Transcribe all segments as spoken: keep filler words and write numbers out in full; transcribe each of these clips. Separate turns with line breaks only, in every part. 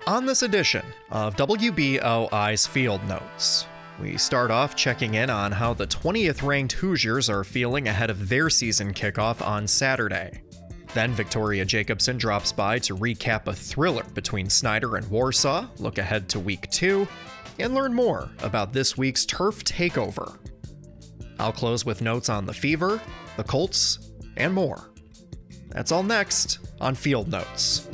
On this edition of W B O I's Field Notes, we start off checking in on how the twentieth ranked Hoosiers are feeling ahead of their season kickoff on Saturday. Then Victoria Jacobson drops by to recap a thriller between Snyder and Warsaw, look ahead to week two, and learn more about this week's turf takeover. I'll close with notes on the Fever, the Colts, and more. That's all next on Field Notes.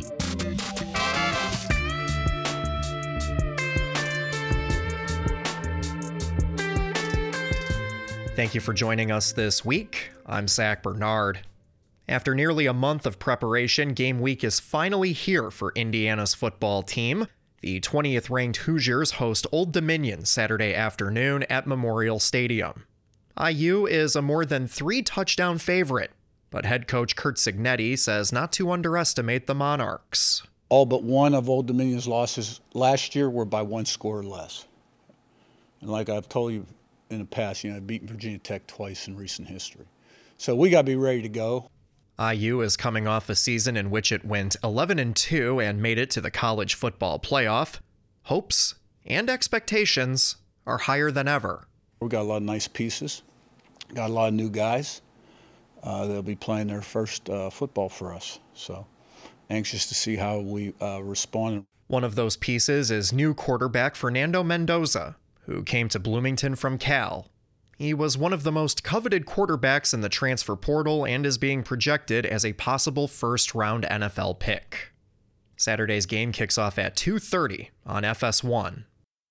Thank you for joining us this week. I'm Zach Bernard. After nearly a month of preparation, game week is finally here for Indiana's football team. The twentieth ranked Hoosiers host Old Dominion Saturday afternoon at Memorial Stadium. I U is a more than three touchdown favorite, but head coach Curt Cignetti says not to underestimate the Monarchs.
All but one of Old Dominion's losses last year were by one score or less. And like I've told you in the past, you know, I've beaten Virginia Tech twice in recent history. So we got to be ready to go.
I U is coming off a season in which it went eleven and two and made it to the college football playoff. Hopes and expectations are higher than ever.
We got a lot of nice pieces, got a lot of new guys. Uh, they'll be playing their first uh, football for us. So anxious to see how we uh, respond.
One of those pieces is new quarterback Fernando Mendoza, who came to Bloomington from Cal. He was one of the most coveted quarterbacks in the transfer portal and is being projected as a possible first-round N F L pick. Saturday's game kicks off at two thirty on F S one.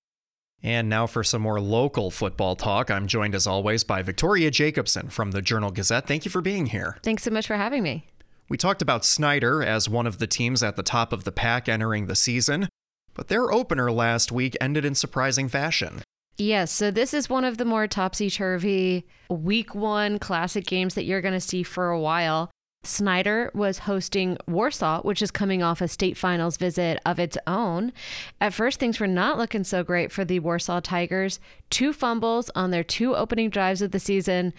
And now for some more local football talk. I'm joined as always by Victoria Jacobson from the Journal-Gazette. Thank you for being here.
Thanks so much for having me.
We talked about Snyder as one of the teams at the top of the pack entering the season, but their opener last week ended in surprising fashion.
Yes, so this is one of the more topsy-turvy week one classic games that you're going to see for a while. Snyder was hosting Warsaw, which is coming off a state finals visit of its own. At first, things were not looking so great for the Warsaw Tigers. Two fumbles on their two opening drives of the season,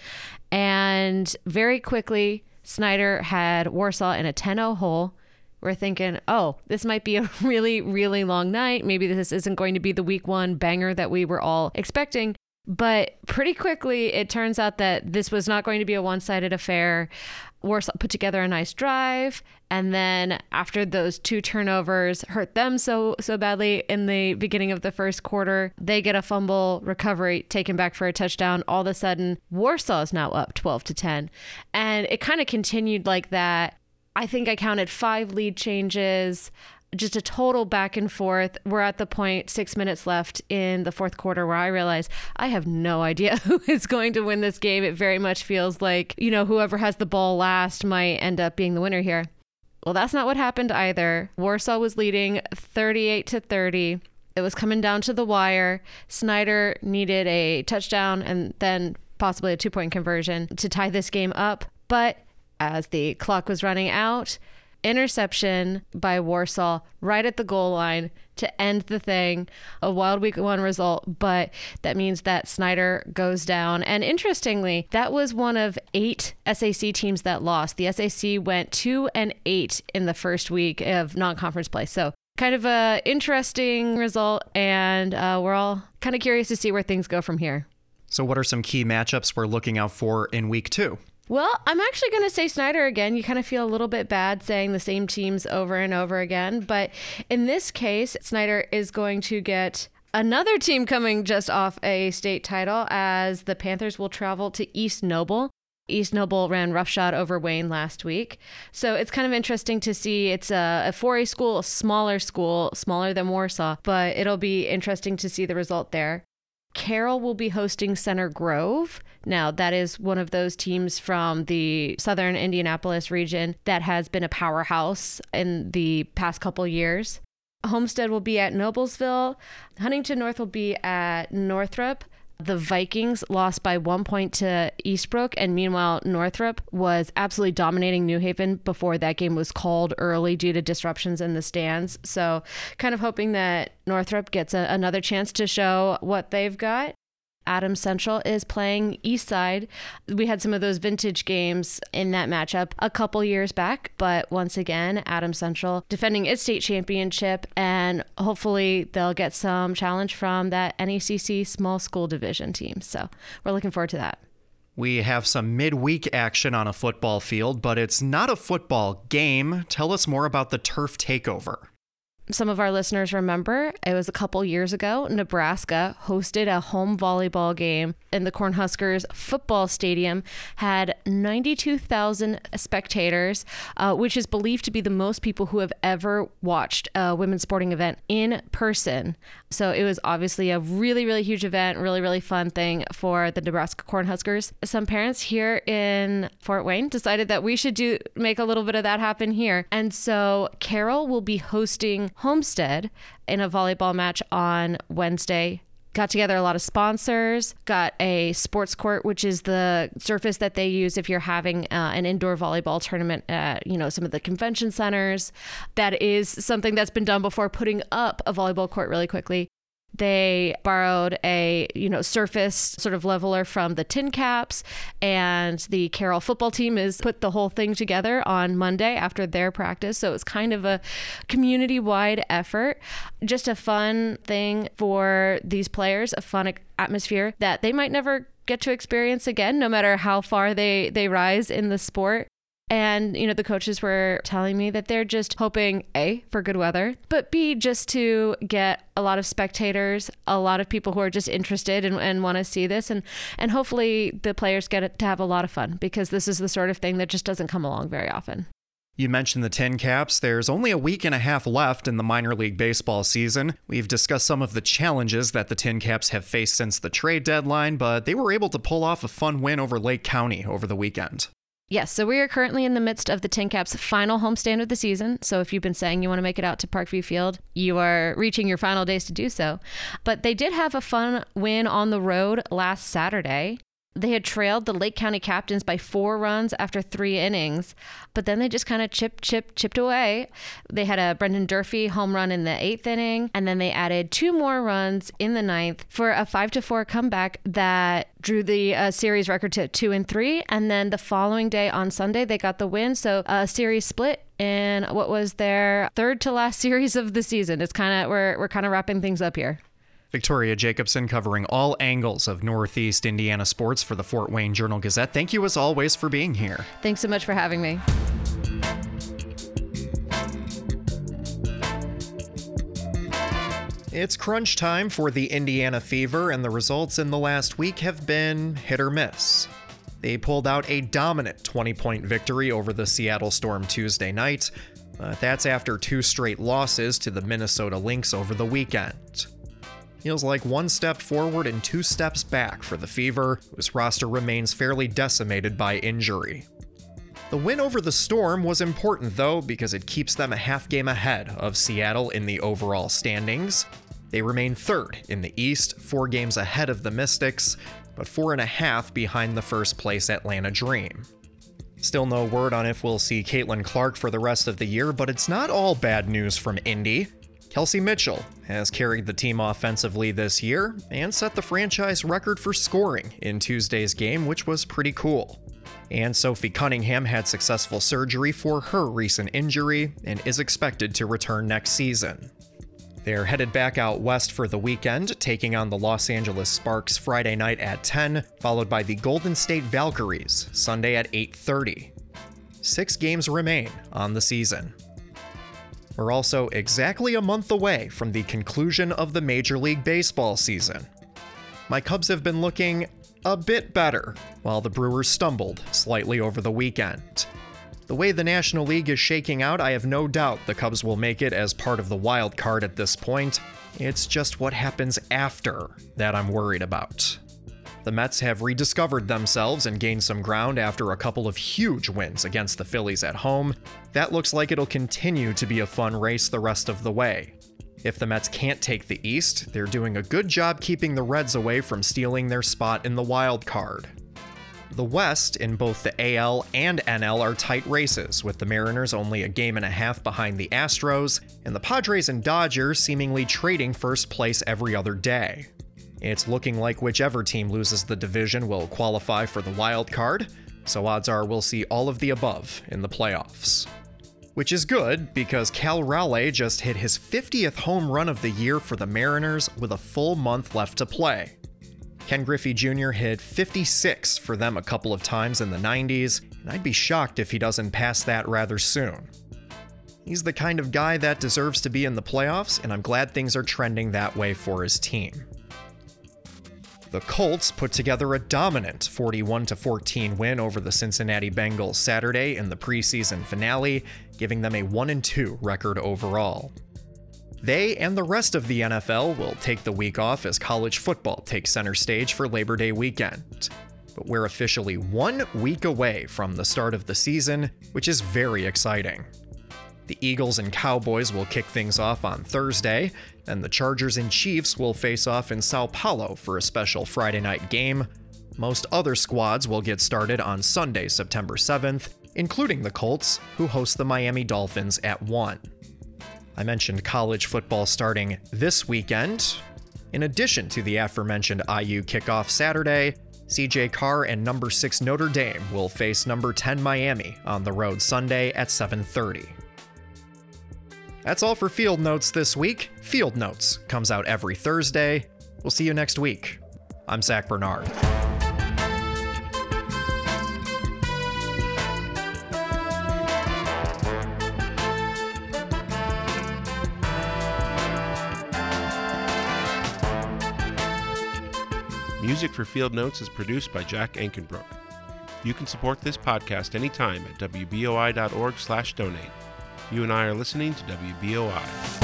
and very quickly, Snyder had Warsaw in a ten oh hole. We're thinking, oh, this might be a really, really long night. Maybe this isn't going to be the week one banger that we were all expecting. But pretty quickly, it turns out that this was not going to be a one-sided affair. Warsaw put together a nice drive. And then after those two turnovers hurt them so so badly in the beginning of the first quarter, they get a fumble recovery taken back for a touchdown. All of a sudden, Warsaw is now up twelve to ten. And it kind of continued like that. I think I counted five lead changes, just a total back and forth. We're at the point, six minutes left in the fourth quarter, where I realize I have no idea who is going to win this game. It very much feels like, you know, whoever has the ball last might end up being the winner here. Well, that's not what happened either. Warsaw was leading thirty-eight to thirty. It was coming down to the wire. Snyder needed a touchdown and then possibly a two-point conversion to tie this game up. But as the clock was running out, interception by Warsaw right at the goal line to end the thing. A wild week one result, but that means that Snyder goes down. And interestingly, that was one of eight S A C teams that lost. The S A C went two and eight in the first week of non-conference play. So kind of a interesting result, and uh, we're all kind of curious to see where things go from here.
So what are some key matchups we're looking out for in week two?
Well, I'm actually going to say Snyder again. You kind of feel a little bit bad saying the same teams over and over again. But in this case, Snyder is going to get another team coming just off a state title, as the Panthers will travel to East Noble. East Noble ran roughshod over Wayne last week. So it's kind of interesting to see. It's a, a four A school, a smaller school, smaller than Warsaw, but it'll be interesting to see the result there. Carroll will be hosting Center Grove. Now, that is one of those teams from the southern Indianapolis region that has been a powerhouse in the past couple years. Homestead will be at Noblesville. Huntington North will be at Northrop. The Vikings lost by one point to Eastbrook, and meanwhile, Northrop was absolutely dominating New Haven before that game was called early due to disruptions in the stands. So kind of hoping that Northrop gets a, another chance to show what they've got. Adams Central is playing Eastside. We had some of those vintage games in that matchup a couple years back, but once again, Adams Central defending its state championship, and hopefully they'll get some challenge from that N E C C small school division team. So we're looking forward to that.
We have some midweek action on a football field, but it's not a football game. Tell us more about the turf takeover.
Some of our listeners remember it was a couple years ago, Nebraska hosted a home volleyball game in the Cornhuskers football stadium, had ninety-two thousand spectators, uh, which is believed to be the most people who have ever watched a women's sporting event in person. So it was obviously a really, really huge event, really, really fun thing for the Nebraska Cornhuskers. Some parents here in Fort Wayne decided that we should do make a little bit of that happen here. And so Carroll will be hosting Homestead in a volleyball match on Wednesday. Got together a lot of sponsors, got a sports court, which is the surface that they use if you're having uh, an indoor volleyball tournament at, you know, some of the convention centers. That is something that's been done before, putting up a volleyball court really quickly. They borrowed a, you know, surface sort of leveler from the Tin Caps, and the Carroll football team has put the whole thing together on Monday after their practice. So it's kind of a community-wide effort, just a fun thing for these players, a fun atmosphere that they might never get to experience again, no matter how far they, they rise in the sport. And, you know, the coaches were telling me that they're just hoping, A, for good weather, but B, just to get a lot of spectators, a lot of people who are just interested and, and want to see this. And, and hopefully the players get to have a lot of fun, because this is the sort of thing that just doesn't come along very often.
You mentioned the Tin Caps. There's only a week and a half left in the minor league baseball season. We've discussed some of the challenges that the Tin Caps have faced since the trade deadline, but they were able to pull off a fun win over Lake County over the weekend.
Yes, so we are currently in the midst of the Tin Caps' final homestand of the season. So if you've been saying you want to make it out to Parkview Field, you are reaching your final days to do so. But they did have a fun win on the road last Saturday. They had trailed the Lake County Captains by four runs after three innings, but then they just kind of chipped, chipped, chipped away. They had a Brendan Durfee home run in the eighth inning, and then they added two more runs in the ninth for a five to four comeback that drew the uh, series record to two and three. And then the following day on Sunday, they got the win. So a series split in what was their third to last series of the season. It's kind of we're we're kind of wrapping things up here.
Victoria Jacobson covering all angles of Northeast Indiana sports for the Fort Wayne Journal-Gazette. Thank you as always for being here.
Thanks so much for having me.
It's crunch time for the Indiana Fever, and the results in the last week have been hit or miss. They pulled out a dominant twenty-point victory over the Seattle Storm Tuesday night, but that's after two straight losses to the Minnesota Lynx over the weekend. Feels like one step forward and two steps back for the Fever, whose roster remains fairly decimated by injury. The win over the Storm was important, though, because it keeps them a half game ahead of Seattle in the overall standings. They remain third in the East, four games ahead of the Mystics, but four and a half behind the first place Atlanta Dream. Still no word on if we'll see Caitlin Clark for the rest of the year, but it's not all bad news from Indy. Kelsey Mitchell has carried the team offensively this year and set the franchise record for scoring in Tuesday's game, which was pretty cool. And Sophie Cunningham had successful surgery for her recent injury and is expected to return next season. They're headed back out west for the weekend, taking on the Los Angeles Sparks Friday night at ten, followed by the Golden State Valkyries Sunday at eight thirty. Six games remain on the season. We're also exactly a month away from the conclusion of the Major League Baseball season. My Cubs have been looking a bit better, while the Brewers stumbled slightly over the weekend. The way the National League is shaking out, I have no doubt the Cubs will make it as part of the wild card at this point. It's just what happens after that I'm worried about. The Mets have rediscovered themselves and gained some ground after a couple of huge wins against the Phillies at home. That looks like it'll continue to be a fun race the rest of the way. If the Mets can't take the East, they're doing a good job keeping the Reds away from stealing their spot in the wild card. The West, in both the A L and N L, are tight races, with the Mariners only a game and a half behind the Astros, and the Padres and Dodgers seemingly trading first place every other day. It's looking like whichever team loses the division will qualify for the wild card, so odds are we'll see all of the above in the playoffs. Which is good, because Cal Raleigh just hit his fiftieth home run of the year for the Mariners with a full month left to play. Ken Griffey Junior hit fifty-six for them a couple of times in the nineties, and I'd be shocked if he doesn't pass that rather soon. He's the kind of guy that deserves to be in the playoffs, and I'm glad things are trending that way for his team. The Colts put together a dominant forty-one to fourteen win over the Cincinnati Bengals Saturday in the preseason finale, giving them a one and two record overall. They and the rest of the N F L will take the week off as college football takes center stage for Labor Day weekend. But we're officially one week away from the start of the season, which is very exciting. The Eagles and Cowboys will kick things off on Thursday, and the Chargers and Chiefs will face off in Sao Paulo for a special Friday night game. Most other squads will get started on Sunday, September seventh, including the Colts, who host the Miami Dolphins at one. I mentioned college football starting this weekend. In addition to the aforementioned I U kickoff Saturday, C J Carr and number six Notre Dame will face number ten Miami on the road Sunday at seven thirty. That's all for Field Notes this week. Field Notes comes out every Thursday. We'll see you next week. I'm Zach Bernard.
Music for Field Notes is produced by Jack Ankenbrook. You can support this podcast anytime at W B O I dot org slash donate. You and I are listening to W B O I.